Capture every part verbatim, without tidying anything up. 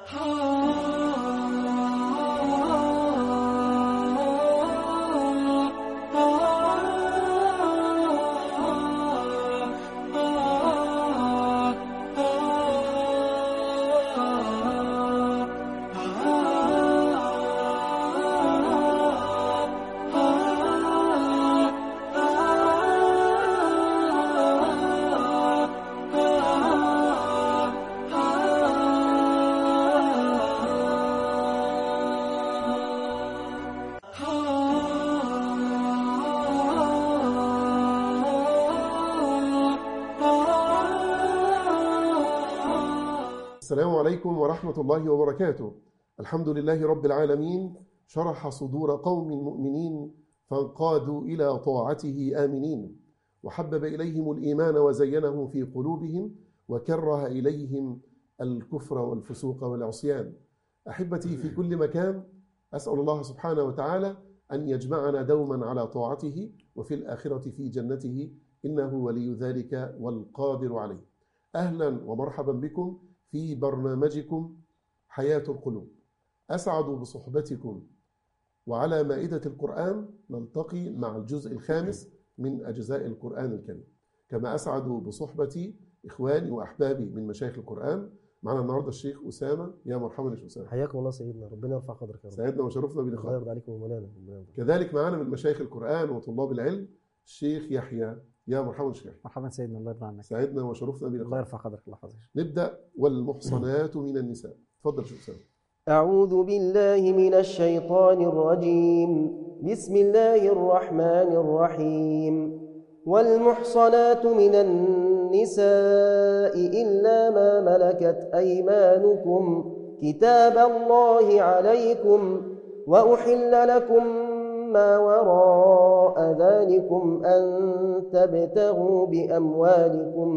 السلام عليكم ورحمة الله وبركاته. الحمد لله رب العالمين، شرح صدور قوم مؤمنين فانقادوا إلى طاعته آمنين، وحبب إليهم الإيمان وزينه في قلوبهم، وكره إليهم الكفر والفسوق والعصيان. أحبتي في كل مكان، أسأل الله سبحانه وتعالى أن يجمعنا دوما على طاعته وفي الآخرة في جنته، إنه ولي ذلك والقادر عليه. أهلا ومرحبا بكم في برنامجكم حياة القلوب. أسعد بصحبتكم، وعلى مائدة القرآن نلتقي مع الجزء الخامس من أجزاء القرآن الكريم. كما أسعد بصحبتي إخواني وأحبابي من مشايخ القرآن. معنا النهارده الشيخ أسامة. يا مرحبا يا شيخ أسامة. حياكم الله سيدنا، ربنا يرفع قدرك يا رب. سعدنا وشرفنا الله بلقائك. يرضى عليكم ومولانا. كذلك معنا من مشايخ القرآن وطلاب العلم الشيخ يحيى. يا مرحبا الشيخ. مرحبا سيدنا، الله يرضى عنك. سعدنا وشرفنا الله بلقائك. يرفع قدرك. الله حافظك. نبدأ. والمحصنات من النساء. تفضل شيخ أسامة. أعوذ بالله من الشيطان الرجيم. بسم الله الرحمن الرحيم. والمحصنات من النساء إلا ما ملكت أيمانكم كتاب الله عليكم، وأحل لكم ما وراء ذلكم أن تبتغوا بأموالكم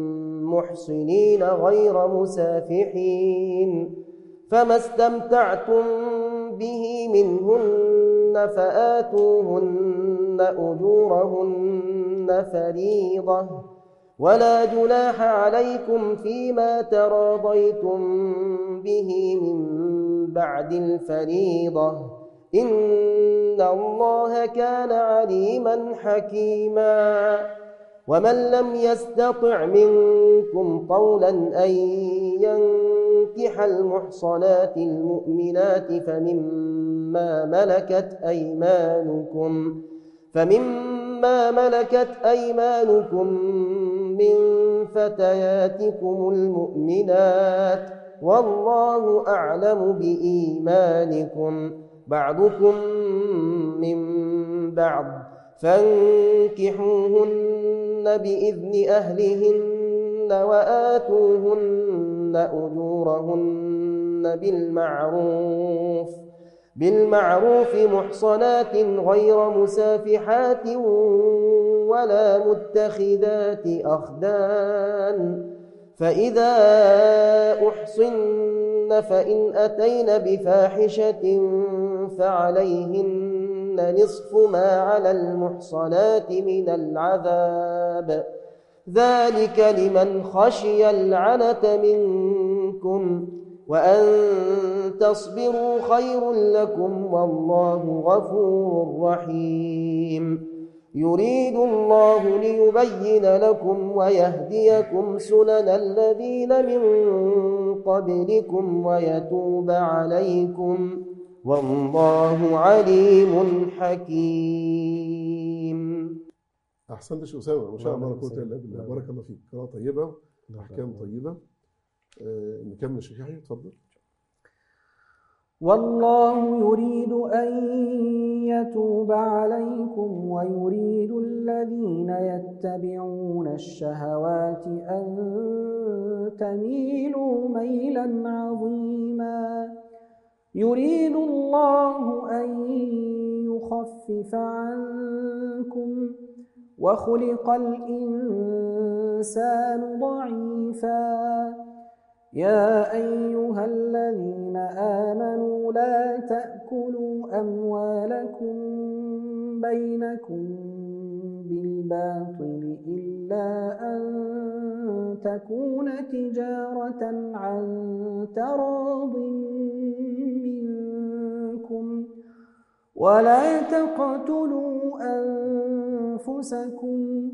محصنين غير مسافحين، فما استمتعتم به منهن فآتوهن أجورهن فريضة، ولا جناح عليكم فيما تراضيتم به من بعد الفريضة، إن الله كان عليما حكيما. ومن لم يستطع منكم طولا أن ينكح المحصنات المؤمنات فمما ملكت أيمانكم فمما ملكت أيمانكم من فتياتكم المؤمنات، والله أعلم بإيمانكم، بعضكم من بعض، فانكحوهن بإذن أهلهن وآتوهن أجورهن بالمعروف بالمعروف محصنات غير مسافحات ولا متخذات أخدان، فإذا أحصن فإن أتين بفاحشة فعليهن نصف ما على المحصنات من العذاب، ذلك لمن خشي العنة منكم، وأن تصبروا خير لكم، والله غفور رحيم. يريد الله ليبين لكم ويهديكم سنن الذين من قبلكم ويتوب عليكم، والله عليم حكيم. أحسنت يا شيخ أسامة، ما شاء الله لا قوة إلا بالله. بارك الله فيك. قراءة طيبة وأحكام طيبة. آه نكمل الشيخ يحيى، اتفضل. والله يريد أن يتوب عليكم ويريد الذين يتبعون الشهوات أن تميلوا ميلا عظيما. يريد الله أن يخفف عنكم وخلق الإنسان ضعيفا. يا أيها الذين آمنوا لا تأكلوا أموالكم بينكم بالباطل إلا أن تكون تجارة عن تراض منكم ولا تقتلوا أنفسكم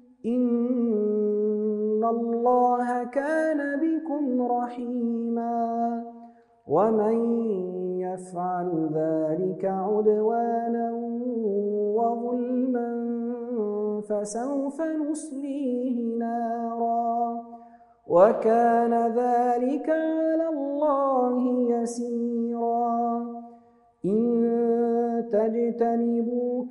إن الله كان بكم رحيما ومن يفعل ذلك عدوانا وظلما فسوف نصليه نارا وكان ذلك على الله يسيرا إن تجتنبوا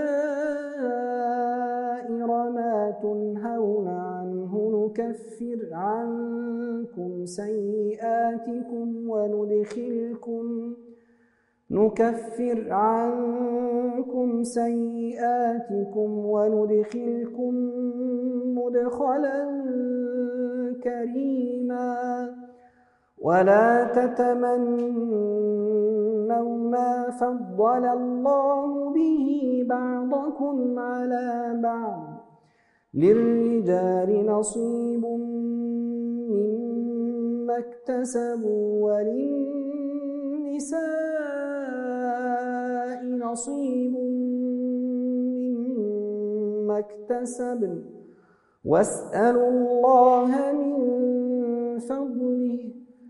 كبائر ما تنهون عنه نكفر عنكم سيئاتكم وندخلكم نكفر عنكم سيئاتكم وندخلكم مدخلا كريما ولا تتمنوا ما فضل الله به بعضكم على بعض للرجال نصيب مما اكتسبوا وللنساء نصيب مما اكتسبن واسألوا الله من فضله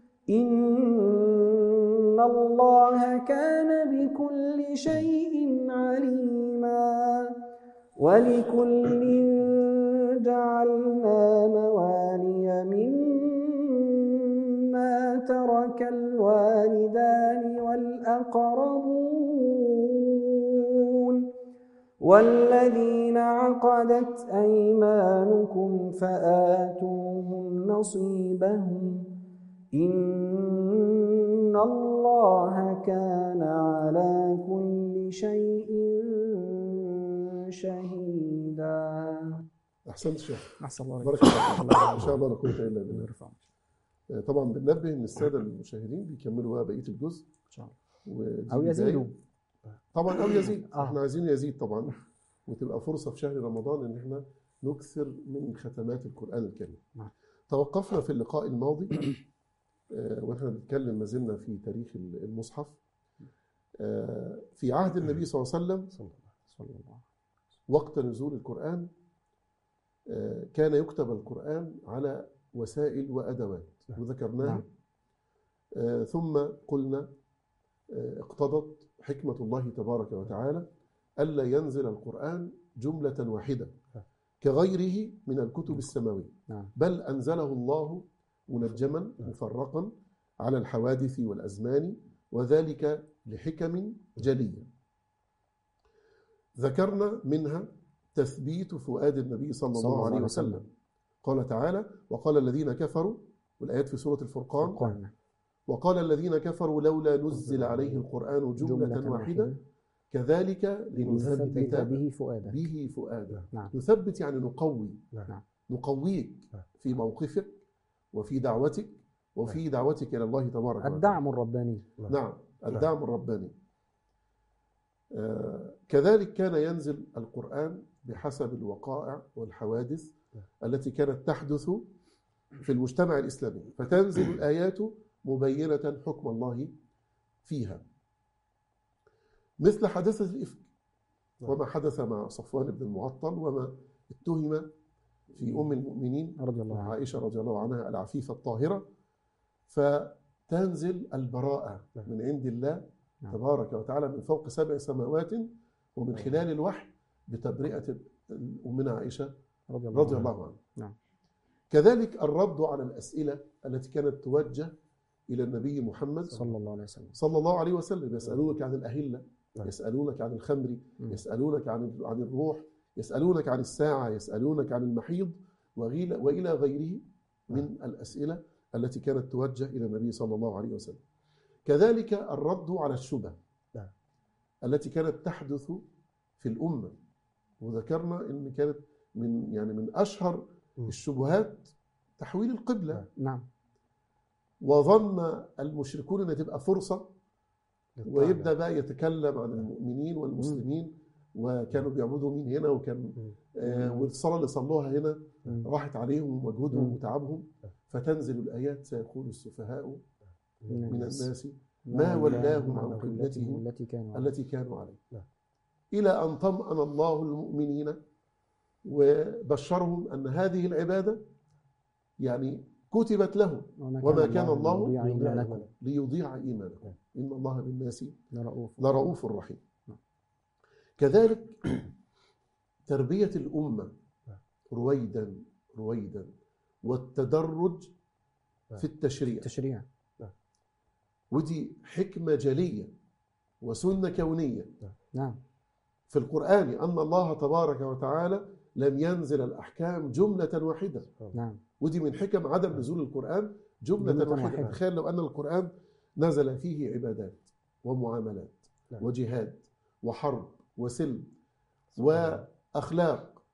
إن الله كان بكل شيء عليما ولكل جعلنا موالي مما ترك الوالدان والأقربون والذين عقدت أيمانكم فآتوهم نصيبهم إن الله كان على كل شيء شهيدا. أحسنت شيخ. أحسن الله بارك الله. إن شاء الله لا قوة إلا بالله. طبعا بننبه إن السادة المشاهدين بيكملوا بقى بقية الجزء إن شاء الله أو يزيدوا طبعا أو يزيد. آه. إحنا عايزين يزيد طبعا وتبقى فرصة في شهر رمضان إن إحنا نكثر من ختمات القرآن الكريم. نعم. توقفنا في اللقاء الماضي وإحنا بنتكلم ما زلنا في تاريخ المصحف في عهد النبي صلى الله عليه وسلم وقت نزول القرآن كان يكتب القرآن على وسائل وأدوات وذكرناها. ثم قلنا اقتضت حكمة الله تبارك وتعالى ألا ينزل القرآن جملة واحدة كغيره من الكتب السماوية، بل أنزله الله منجما مفرقا على الحوادث والأزمان وذلك لحكم جلية ذكرنا منها تثبيت فؤاد النبي صلى الله عليه وسلم. قال تعالى وقال الذين كفروا والآيات في سورة الفرقان وقال الذين كفروا لولا نزل عليه القرآن جملة واحدة كذلك لنثبت به فؤاده به فؤاده. نعم. نثبت يعني نقوي. نعم. نقويك في موقفك وفي دعوتك وفي دعوتك إلى الله تبارك وتعالى. الدعم الرباني. نعم الدعم الرباني. آه كذلك كان ينزل القرآن بحسب الوقائع والحوادث التي كانت تحدث في المجتمع الإسلامي فتنزل الآيات مبينة حكم الله فيها مثل حادثة الإفك وما حدث مع صفوان بن المعطل وما اتهم في أم المؤمنين رضي الله عنها عائشة رضي الله عنها العفيفة الطاهرة فتنزل البراءة من عند الله تبارك وتعالى من فوق سبع سماوات ومن خلال الوحي بتبرئة أمنا عائشة رضي الله, رضي الله عنها. نعم. كذلك الرد على الأسئلة التي كانت توجه إلى النبي محمد صلى الله عليه وسلم صلى الله عليه وسلم يسألونك عن الأهلة يسألونك عن الخمر يسألونك عن عن الروح يسألونك عن الساعة يسألونك عن المحيض وإلى غيره من الأسئلة التي كانت توجه إلى النبي صلى الله عليه وسلم. كذلك الرد على الشبه التي كانت تحدث في الأمة وذكرنا إن كانت من يعني من أشهر الشبهات تحويل القبلة. نعم. وظن المشركون أن تبقى فرصة ويبدأ بقى يتكلم عن المؤمنين والمسلمين وكانوا بيعبدوا مين هنا وكان آه والصلاة اللي صلوها هنا مم. راحت عليهم ومجهودهم مم. وتعبهم، فتنزل الآيات سيقول السفهاء من الناس. الناس ما ولاهم عن قبلتهم قبلتهم التي كانوا التي كانوا عليها، نعم. إلى أن طمأن الله المؤمنين وبشرهم أن هذه العبادة يعني كتبت لهم، وما كان الله ليضيع إيمانكم ليضيع إيمانكم إن الله بالناس لرؤوف لرؤوف رحيم. نعم. كذلك تربية الأمة رويدا رويدا والتدرج في التشريع، التشريع. ودي حكمة جلية وسنة كونية نعم. في القرآن، أن الله تبارك وتعالى لم ينزل الأحكام جملة واحدة. نعم. ودي من حكم عدم نزول القرآن جملة, جملة واحدة. واحدة. تخيل لو أن القرآن نزل فيه عبادات ومعاملات نعم. وجهاد وحرب وسلم وأخلاق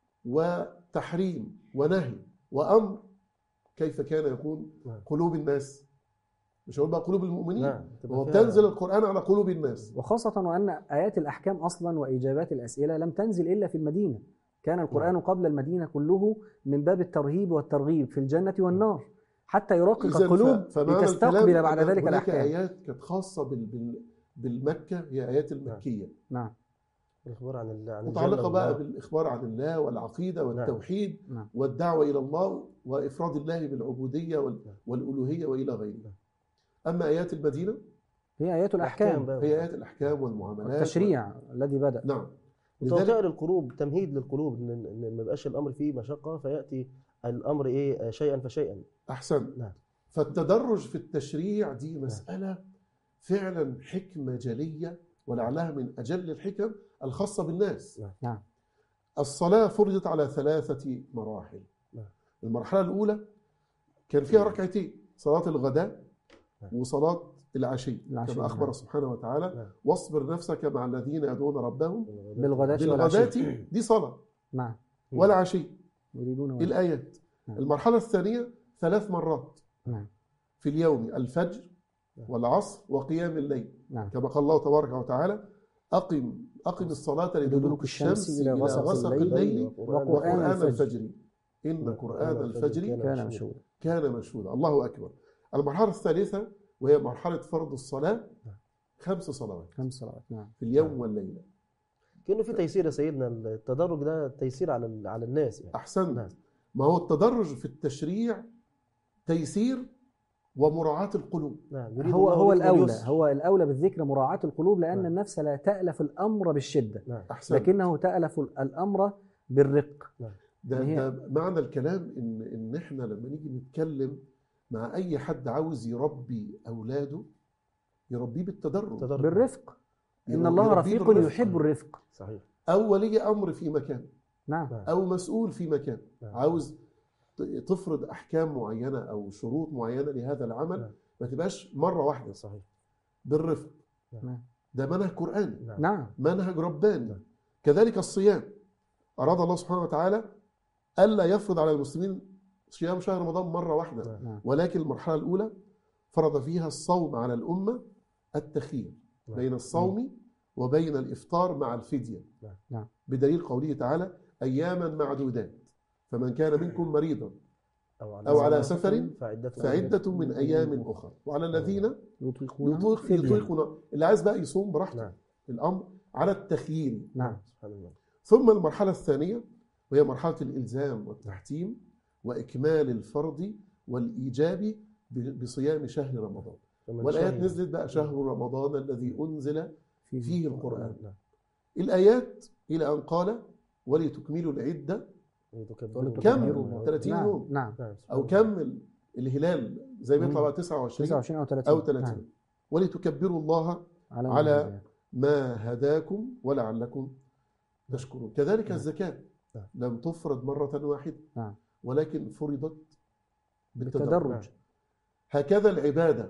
وتحريم ونهي وأمر، كيف كان يكون نعم. قلوب الناس؟ مش هقول بقى قلوب المؤمنين، نعم. هو بتنزل القرآن على قلوب الناس. وخاصة وأن آيات الأحكام أصلا وإجابات الأسئلة لم تنزل إلا في المدينة. كان القرآن نعم. قبل المدينة كله من باب الترهيب والترغيب في الجنة والنار، حتى يرقق إذن القلوب ف- فمعنى لتستقبل الكلام بعد أن ذلك هناك الأحكام. آيات كانت خاصة بال- بال- بالمكة، هي آيات المكية نعم. الإخبار عن الله، عن متعلقة الجنة بقى والنار. بالإخبار عن الله والعقيدة والتوحيد نعم. والدعوة إلى الله وإفراد الله بالعبودية وال- والألوهية وإلى غيره. أما آيات المدينة هي آيات الأحكام، بقى. هي آيات الأحكام والمعاملات التشريع الذي بدأ. نعم. وتوقيع للقلوب، تمهيد للقلوب، ان إن ما يبقاش الامر فيه مشقه فياتي الامر ايه شيئا فشيئا. أحسن. نعم. فالتدرج في التشريع دي مسألة فعلا حكمة جلية، ولعلها من أجل الحكم الخاصة بالناس. نعم. الصلاة فرضت على ثلاثة مراحل. نعم. المرحلة الأولى كان فيها ركعتين، صلاة الغداء نعم. وصلاة العشي، العشي، كما أخبر نعم. سبحانه وتعالى نعم. واصبر نفسك مع الذين يدعون ربهم بالغداة بالغداة، والعشي. دي صلاة، نعم. والعشي يريدون وجهه. الآيات. نعم. المرحلة الثانية ثلاث مرات نعم. في اليوم، الفجر نعم. والعصر وقيام الليل، نعم. كما قال الله تبارك وتعالى أقم أقم الصلاة لدلوك الشمس إلى غسق الليل وقرآن الفجر إن قرآن الفجر كان مشهودا. كان مشهودا. الله أكبر. المرحلة الثالثة وهي مرحلة فرض الصلاة، خمس صلوات خمس صلوات. نعم. في اليوم والليلة. كأنه في تيسير يا سيدنا، التدرج ده تيسير على ال- على الناس يعني. أحسن. نعم. ما هو التدرج في التشريع تيسير ومراعاة القلوب. نعم. يريد هو الله هو بكم الأولى اليسر. هو الأولى بالذكر مراعاة القلوب، لأن نعم. النفس لا تألف الأمر بالشدة، نعم. أحسن. لكنه تألف الأمر بالرق. ده, هي- ده معنى الكلام إن إن إحنا لما نيجي نتكلم مع أي حد عاوز يربي أولاده يربيه بالتدرج، تدرج. بالرفق. إن يربيه الله رفيق بالرفق. يحب الرفق. صحيح. أو ولي أمر في مكان نعم. نعم. أو مسؤول في مكان نعم. عاوز ت- تفرض أحكام معينة أو شروط معينة لهذا العمل، نعم. ما تبقاش مرة واحدة، صحيح. بالرفق. نعم. ده منهج قرآني، نعم. نعم. منهج رباني. نعم. كذلك الصيام، أراد الله سبحانه وتعالى ألا يفرض على المسلمين صيام شهر رمضان مرة واحدة، نعم. ولكن المرحلة الأولى فرض فيها الصوم على الأمة التخيير نعم. بين الصوم وبين الإفطار مع الفدية، نعم. بدليل قوله تعالى أياما معدودات، فمن كان منكم مريضا أو على, أو على سفر فعدة فعدة من أيام أخرى، وعلى الذين يطيقون يطيق فدية. يطيقون، اللي عايز بقى يصوم براحته. نعم. الأمر على التخيير. نعم. سبحان الله. ثم المرحلة الثانية وهي مرحلة الإلزام والتحتيم وإكمال الفرض والإيجاب ب- بصيام شهر رمضان. فمن والآيات شهد- نزلت بقى شهر رمضان الذي أنزل فيه, فيه القرآن. نعم. الآيات إلى أن قال ولتكملوا العدة ولتكبروا كم؟ الله. ثلاثين نعم. يوم. نعم. نعم. سبحان أو الله. كمل الهلال زي ما يطلع بقى تسعة وعشرين تسعة وعشرين أو ثلاثين. أو ثلاثين. نعم. ولتكبروا الله على, على ما هداكم ولعلكم تشكرون. كذلك نعم. الزكاة نعم. لم تفرض مرة واحدة، نعم. ولكن فرضت بالتدرج. بالتدرج. هكذا العبادة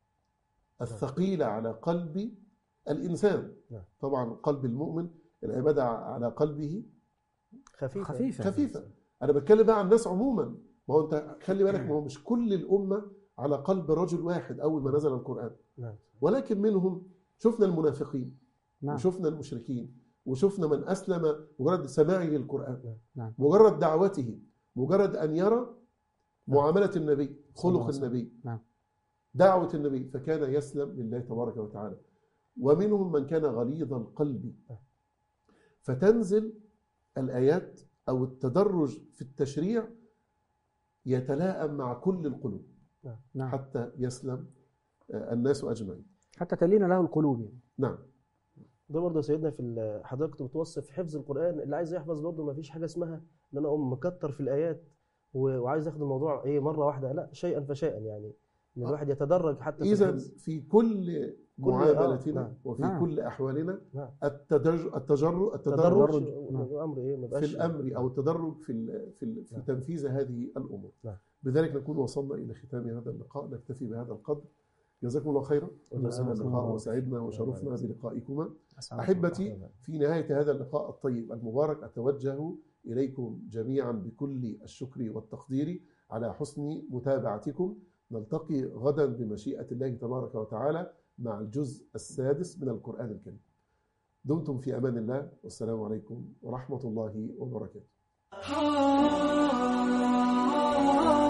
الثقيلة على قلب الإنسان، نعم. طبعا قلب المؤمن العبادة على قلبه خفيفة. خفيفة. خفيفة. أنا بتكلم بقى عن الناس عموما، ما هو أنت خلي بالك، ما هو مش كل الأمة على قلب رجل واحد أول ما نزل القرآن، نعم. ولكن منهم شفنا المنافقين، نعم. وشفنا المشركين، وشفنا من أسلم مجرد سماعه للقرآن، نعم. مجرد دعوته، مجرد أن يرى معاملة النبي، صلى الله خلق عليه وسلم. النبي، نعم. دعوة النبي، فكان يسلم لله تبارك وتعالى. ومنهم من كان غليظ القلب، فتنزل الآيات أو التدرج في التشريع يتلائم مع كل القلوب نعم. حتى يسلم الناس أجمعين. حتى تلين له القلوب يعني. نعم. ده برضه يا سيدنا في ال- حضرتك كنت بتوصف حفظ القرآن، اللي عايز يحفظ برضه ما فيش حاجة اسمها ان انا اقوم مكتر في الآيات و- وعايز اخد الموضوع ايه مرة واحدة، لا، شيئا فشيئا، يعني ان الواحد يتدرج حتى في إذا الحفظ. في كل معاملتنا نعم. وفي نعم. كل أحوالنا نعم. التدرج التجر التدرج تدرج نعم. الامر ايه ما في يبقاش الأمر أو التدرج في ال- في ال- في نعم. تنفيذ هذه الأمور. نعم. بذلك نكون وصلنا إلى ختام هذا اللقاء، نكتفي بهذا القدر. جزاكم الله خيرا. وجزاكم هذا الله اللقاء خيرا. وسعدنا وشرفنا بلقائكما. أسعدكم أحبتي، الله. في نهاية هذا اللقاء الطيب المبارك أتوجه إليكم جميعا بكل الشكر والتقدير على حسن متابعتكم. نلتقي غدا بمشيئة الله تبارك وتعالى مع الجزء السادس من القرآن الكريم. دمتم في أمان الله، والسلام عليكم ورحمة الله وبركاته.